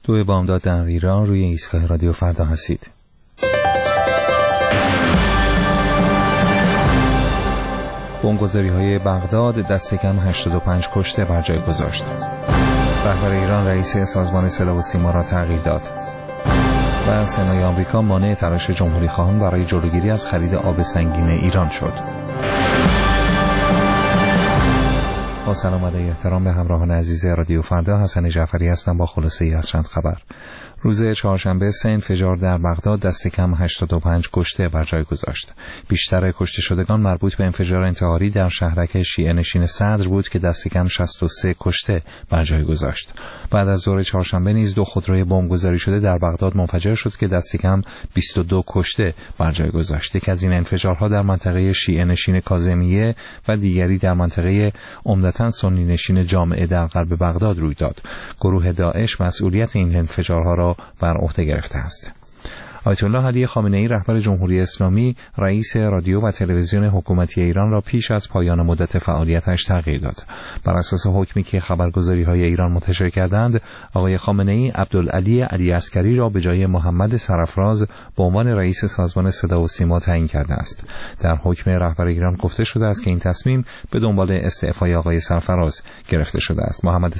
2 بامداد در ایران روی ایستگاه رادیو فردا هستید. بمبگذاری‌های بغداد دست کم 85 کشته بر جای گذاشت. رهبر ایران رئیس سازمان صدا و سیما را تغییر داد. و سنای آمریکا مانع تلاش جمهوری خواهان برای جلوگیری از خرید آب سنگین ایران شد. با سلام و احترام به همراهان عزیز رادیو فردا، حسن جعفری هستم با خلاصه ای از چند خبر. روز چهارشنبه 3 انفجار در بغداد دست کم 85 کشته بر جای گذاشت. بیشتر کشته شدگان مربوط به انفجار انتحاری در شهرک شیعه نشین صدر بود که دست کم 63 کشته بر جای گذاشت. بعد از ظهر چهارشنبه نیز 2 خودروی بمبگذاری شده در بغداد منفجر شد که دست کم 22 کشته بر جای گذاشت. یک از این انفجارها در منطقه شیعه نشین کاظمیه و دیگری در منطقه عمدتاً سنی نشین جامعه در غرب بغداد روی داد. گروه داعش مسئولیت این انفجارها را بر عهده گرفته است. آیت الله علی خامنه‌ای رهبر جمهوری اسلامی رئیس رادیو و تلویزیون حکومتی ایران را پیش از پایان مدت فعالیتش تغییر داد. بر اساس حکمی که خبرگزاری‌های ایران منتشر کردند، آقای خامنه‌ای عبدالعلی علی عسکری را به جای محمد سرفراز به عنوان رئیس سازمان صدا و سیما تعیین کرده است. در حکم رهبر ایران گفته شده است که این تصمیم به دنبال استعفای آقای سرفراز گرفته شده است. محمد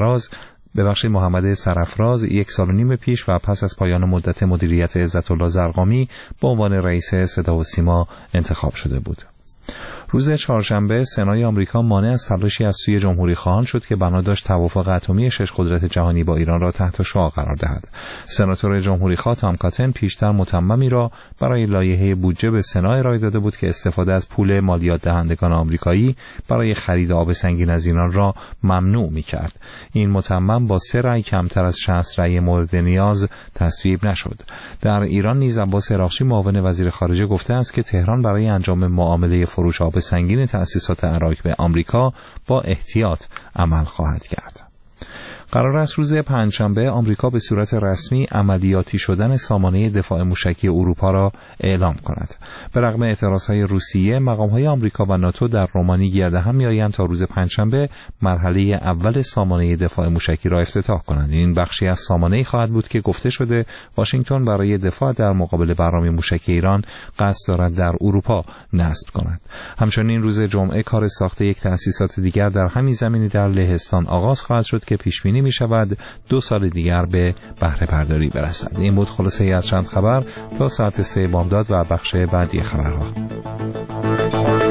سرفراز 1 سال و نیم پیش و پس از پایان مدت مدیریت عزت‌الله زرقامی به عنوان رئیس صدا و سیما انتخاب شده بود. روز چهارشنبه سنای آمریکا مانع از تلاشی از سوی جمهوری خواهان شد که بنا داشت توافق اتمی 6 قدرت جهانی با ایران را تحت شعاع قرار دهد. سناتور جمهوری خواه تام کاتن پیشتر متممی را برای لایحه بودجه به سنا ارائه داده بود که استفاده از پول مالیات دهندگان آمریکایی برای خرید آب سنگین از ایران را ممنوع می‌کرد. این متمم با 3 رأی کمتر از 60 رأی مورد نیاز تصویب نشد. در ایران نیز عباس عراقچی معاون وزیر خارجه گفته است که تهران برای انجام معامله فروش آب سنگین تأسیسات عراق به آمریکا با احتیاط عمل خواهد کرد. قرار است روز پنجشنبه آمریکا به صورت رسمی عملیاتی شدن سامانه دفاع موشکی اروپا را اعلام کند. به رغم اعتراضهای روسیه، مقام‌های آمریکا و ناتو در رومانی گرد هم می‌آیند تا روز پنجشنبه مرحله اول سامانه دفاع موشکی را افتتاح کنند. این بخشی از سامانه‌ای خواهد بود که گفته شده واشنگتن برای دفاع در مقابل برنامه موشکی ایران قصد دارد در اروپا نصب کند. همچنین روز جمعه کار ساخت یک تأسیسات دیگر در همین زمینه در لهستان آغاز خواهد شد که پیش بینی می شود 2 سال دیگر به بهره برداری برسد. این بود خلاصه ای از چند خبر تا ساعت 3 بامداد و بخش بعدی خبرها.